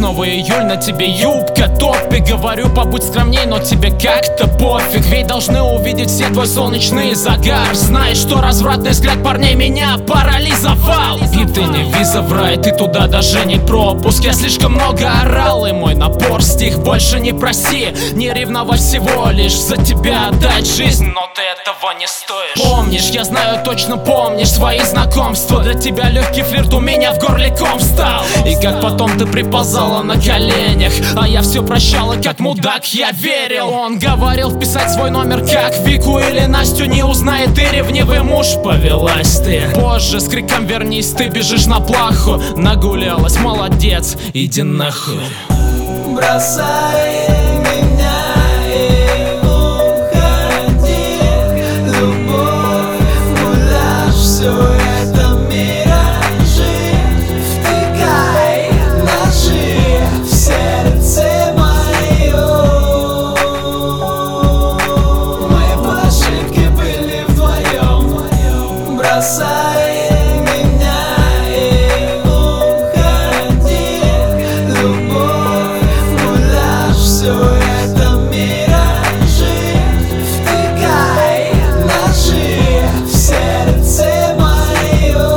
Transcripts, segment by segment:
снова июль, на тебе юбка, топик. Говорю, побудь скромней, но тебе как-то пофиг. Ведь должны увидеть все твой солнечный загар. Знаешь, что развратный взгляд парней меня парализовал. И ты не виза в рай, ты туда даже не пропуск. Я слишком много орал, и мой напор стих. Больше не проси, не ревновать, всего лишь за тебя отдать жизнь, но ты этого не стоишь. Помнишь, я знаю, точно помнишь свои знакомства. Для тебя легкий флирт у меня в горле ком встал. И как потом ты приползала на коленях, а я все прощала, как мудак, я верил. Он говорил вписать свой номер, как Вику или Настю. Не узнает и ревнивый муж, повелась ты. Позже с криком вернись, ты бежишь на плаху. Нагулялась, молодец, иди нахуй. Бросай меня и уходи. Любовь, муляж, все это миражи. Втыкай ножи в сердце мое. Мои ошибки были вдвоем. Бросай меня и уходи. Любовь, все это миражи. Втыкай ножи в сердце мое.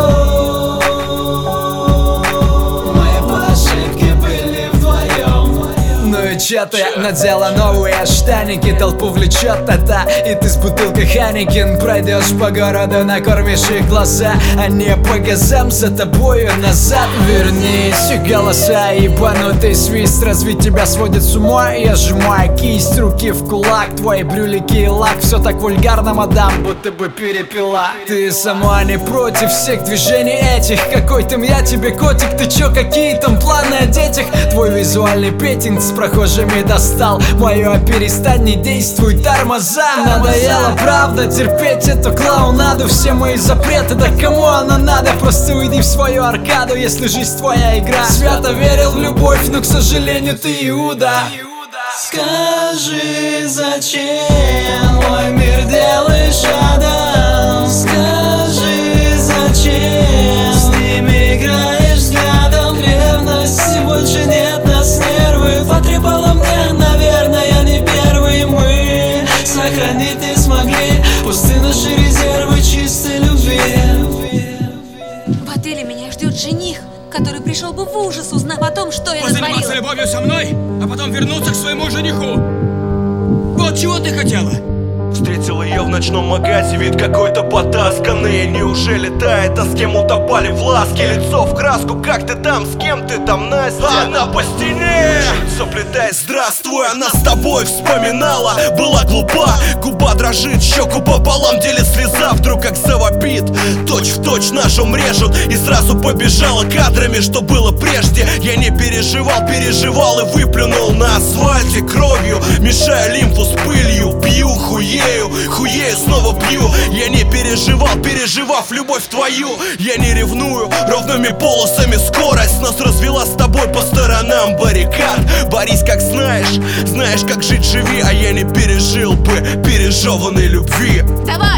Мои ошибки были вдвоем. Ну и чё ты надела новые штаники, толпу влечет это, и ты с бутылкой Хайнекен пройдешь по городу, накормишь их глаза, а не по газам за тобою назад. Вернись, голоса ебанутый свист, разве тебя сводит с ума? Я сжимаю кисть руки в кулак, твои брюлики и лак, все так вульгарно, мадам, будто бы перепила. Ты сама не против всех движений этих, какой там я тебе котик, ты чё, какие там планы о детях? Твой визуальный петинг с прохожими достал, мое перестань, не действуй тормоза. Надоело, правда, терпеть эту клоунаду, все мои запреты, да кому она надо? Просто уйди в свою аркаду, если жизнь твоя игра. Свято верил в любовь, но, к сожалению, ты Иуда. Скажи, зачем мой мир делаешь адом? Скажи, зачем с ними играешь взглядом? Ревности больше нет, нас нервы потрепало мне, наверное, не первый. Мы сохранить не смогли пусты наши резервы чистой любви. В отеле меня ждет жених, который пришел бы в ужас, узнав о том, что я натворила. Позаниматься любовью со мной, а потом вернуться к своему жениху. Вот чего ты хотела? Встретил ее в ночном магазе, вид какой-то потасканный. Неужели тает, а с кем утопали в ласке? Лицо в краску, как ты там, с кем ты там, Настя? Она по стене, заплетаясь, здравствуй, она с тобой вспоминала. Была глупа, губа дрожит, щеку пополам делит слеза. Вдруг как завопит, точь в точь ножом режут. И сразу побежала кадрами, что было прежде. Я не переживал, переживал и выплюнул на асфальте кровью, мешая лимфу с пылью. Пью, хуею, снова пью. Я не переживал, переживав любовь твою. Я не ревную, ровными полосами скорость нас развела с тобой по сторонам баррикад. Борись как знаешь, знаешь как жить, живи. А я не пережил бы пережеванной любви. Давай!